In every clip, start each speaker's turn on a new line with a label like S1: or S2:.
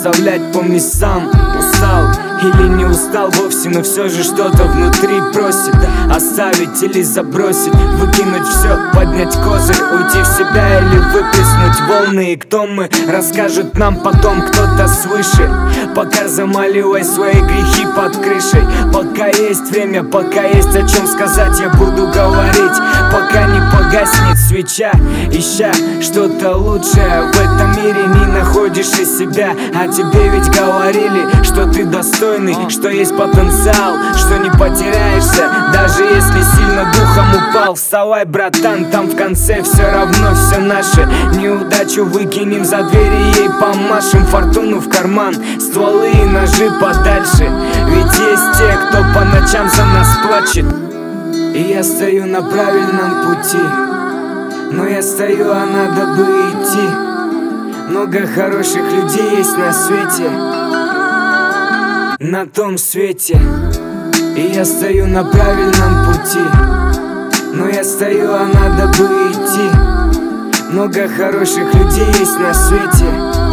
S1: оставлять, помни сам. Устал или не устал вовсе, но все же что-то внутри просит оставить или забросить, выкинуть все, поднять козырь, уйти в себя или выплеснуть волны. И кто мы, расскажет нам потом кто-то свыше. Пока замаливай свои грехи под крышей. Пока есть время, пока есть о чем сказать, я буду говорить, пока не погаснет свеча. Ища что-то лучшее в этом мире, не находишь и себя. А тебе ведь говорили, что ты достойный, что есть потенциал, что не потеряешься, даже если сильно духом упал. Вставай, братан, там в конце все равно все наше. Неудачу выкинем за дверь и ей помашем. Фортуну в карман, стволы и ножи подальше. Ведь есть те, кто по ночам за нас плачет. И я стою на правильном пути, но я стою, а надо бы идти. Много хороших людей есть на свете, на том свете. И я стою на правильном пути, но я стою, а надо бы идти. Много хороших людей есть на свете,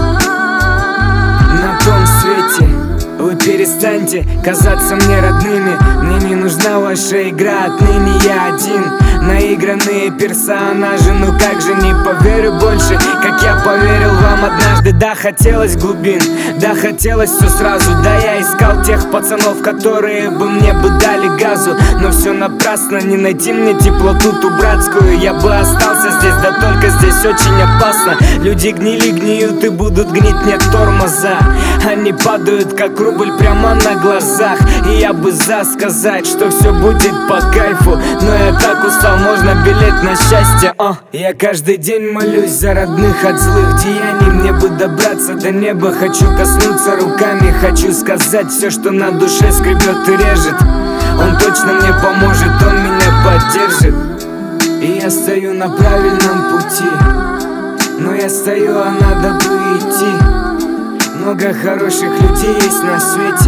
S1: на том свете. Вы перестаньте казаться мне родными. Мне не нужна ваша игра, отныне я один. Наигранные персонажи, ну как же не поверю больше, как я поверил вам однажды. Да, хотелось глубин, да, хотелось все сразу. Да, я искал тех пацанов, которые бы мне бы дали газу. Но все напрасно, не найти мне теплоту ту братскую. Я бы остался здесь, да только здесь очень опасно. Люди гнили, гниют и будут гнить, нет тормоза. Они падают как рубль прямо на глазах. И я бы за сказать, что все будет по кайфу, но я так устал, можно билет на счастье. Я каждый день молюсь за родных от злых деяний. Мне бы добраться до неба, хочу коснуться руками. Хочу сказать все, что на душе скребет и режет. Он точно мне поможет, он меня поддержит. И я стою на правильном пути, но я стою, а надо бы идти. Много хороших людей есть на свете,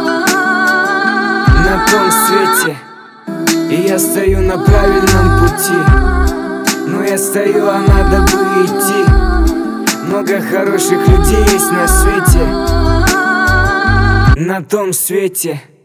S1: на том свете. И я стою на правильном пути, но я стою, а надо бы идти. Много хороших людей есть на свете, на том свете.